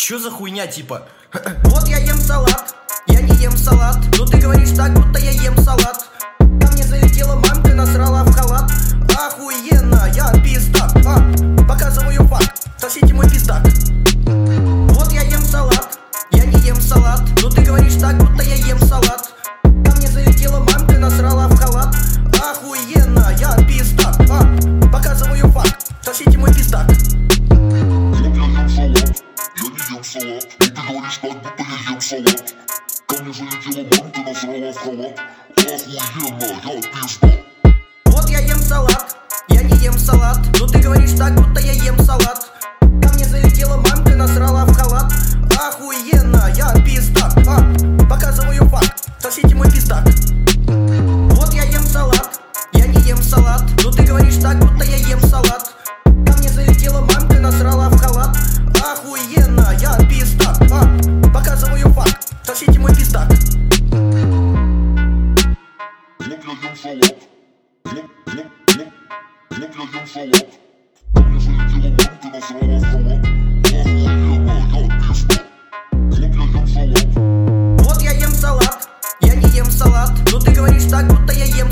Чё за хуйня типа? Вот я ем салат, я не ем салат. Но ты говоришь так, будто я ем салат. Ко мне залетела мамка, насрала в халат. Охуенно, я пиздак. Показываю факт, сосите мой пиздак. Вот я ем салат, я не ем салат. Но ты говоришь так, будто я ем салат. Ко мне залетела мамка, насрала в халат. Охуенно, я пиздак. Показываю факт, сосите мой пиздак. Салат. Но ты говоришь так, будто я ем салат. Ко мне залетела мамка, насрала в халат. Охуенно, я пизда. Вот я ем салат, я не ем салат. Но ты говоришь так, будто я ем салат. Ко мне залетела мамка, насрала в халат. Охуенно, я пизда. Показываю факт, сосите мой пиздак. Вот я ем салат, я не ем салат. Но ты говоришь так, будто я ем салат. Ко мне залетела мамка, насрала в халат. Охуенно, я пиздак. Показываю факт, сосите мой пиздак. Вот я ем салат. Вот я ем салат. Ко мне залетела мамка, насрала в халат. Охуенно, я пизда. Вот я ем салат. Вот я ем салат, я не ем салат. Но ты говоришь так, будто я ем